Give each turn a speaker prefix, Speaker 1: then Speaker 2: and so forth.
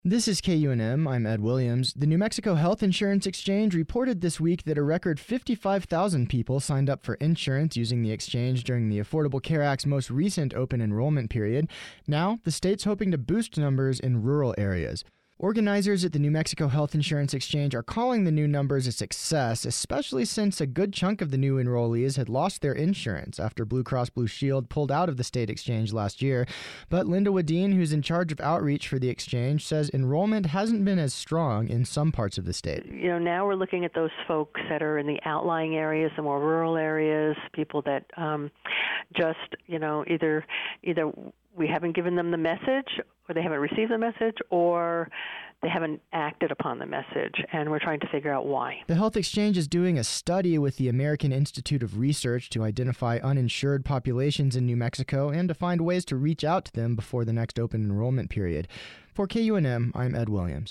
Speaker 1: This is KUNM. I'm Ed Williams. The New Mexico Health Insurance Exchange reported this week that a record 55,000 people signed up for insurance using the exchange during the Affordable Care Act's most recent open enrollment period. Now, the state's hoping to boost numbers in rural areas. Organizers at the New Mexico Health Insurance Exchange are calling the new numbers a success, especially since a good chunk of the new enrollees had lost their insurance after Blue Cross Blue Shield pulled out of the state exchange last year. But Linda Wadeen, who's in charge of outreach for the exchange, says enrollment hasn't been as strong in some parts of the state.
Speaker 2: Now we're looking at those folks that are in the outlying areas, the more rural areas, people that either we haven't given them the message, or they haven't received the message, or they haven't acted upon the message, and we're trying to figure out why.
Speaker 1: The Health Exchange is doing a study with the American Institute of Research to identify uninsured populations in New Mexico and to find ways to reach out to them before the next open enrollment period. For KUNM, I'm Ed Williams.